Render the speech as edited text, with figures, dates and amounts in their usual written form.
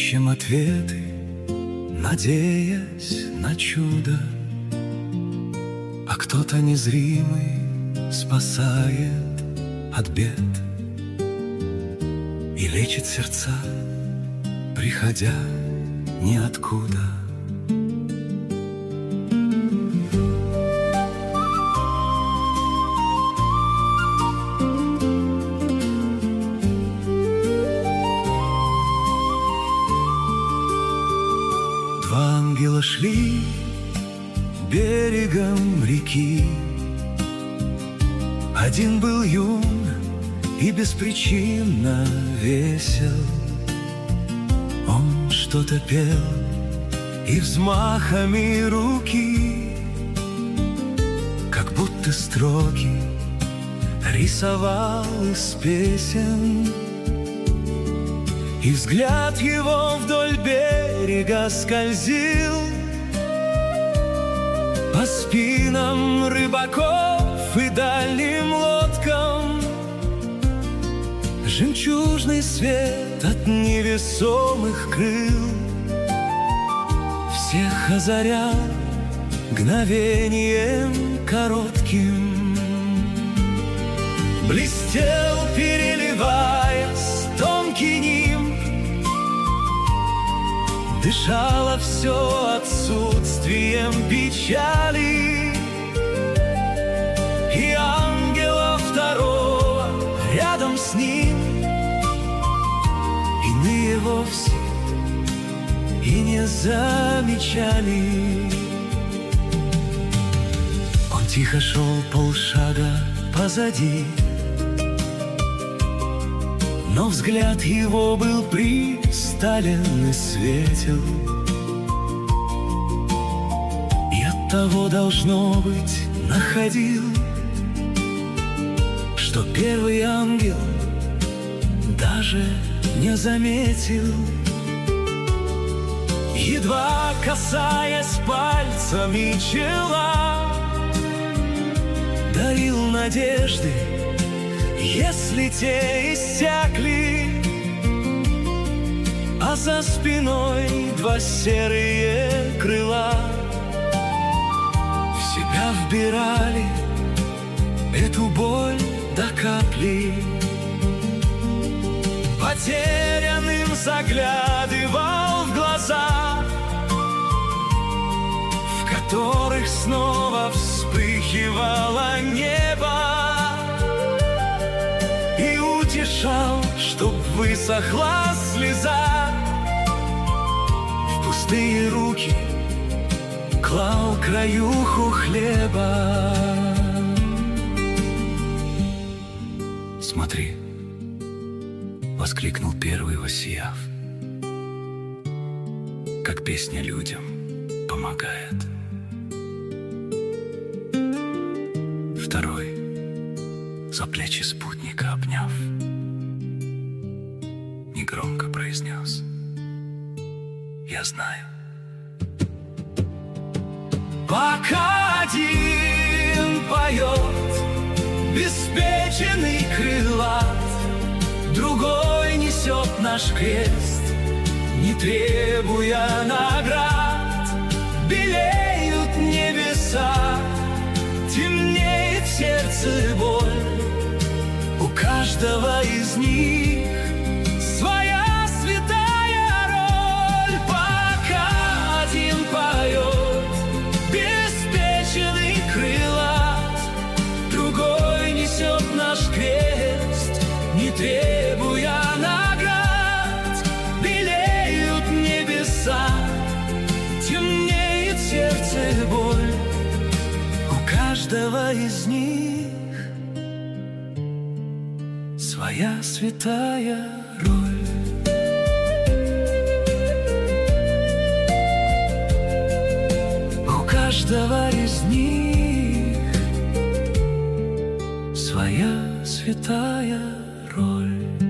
Ищем ответы, надеясь на чудо, а кто-то незримый спасает от бед и лечит сердца, приходя ниоткуда. Два ангела шли берегом реки. Один был юн и беспричинно весел. Он что-то пел и взмахами руки, как будто строки, рисовал из песен. И взгляд его вдоль берега скользил по спинам рыбаков и дальним лодкам. Жемчужный свет от невесомых крыл всех озарял мгновением коротким. Блестел, переливаясь, тонкий нимб, дышало все отсутствием печали. И ангела второго рядом с ним иные вовсе и не замечали. Он тихо шел полшага позади, но взгляд его был пристален и светел. И оттого, должно быть, находил, что первый ангел даже не заметил. Едва касаясь пальцами чела, дарил надежды, если те иссякли. А за спиной два серые крыла в себя вбирали эту боль до капли. Потерянным заглядывал в глаза, в которых снова вспыхивало небо, и утешал, чтоб высохла слеза. В пустые руки клал краюху хлеба. «Смотри!» — воскликнул первый, воссияв, как песня людям помогает. Второй, за плечи спутника обняв, негромко произнес: «Я знаю». Пока один поет, беспеченный крылат, другой несет наш крест, не требуя наград. Белеют небеса, темнеет в сердце боль. У каждого из них своя святая роль. Пока один поет, беспеченный крылат, другой несет наш крест, не требуя наград. Белеют небеса, темнеет в сердце боль. У каждого из них своя святая роль. У каждого из них своя святая роль.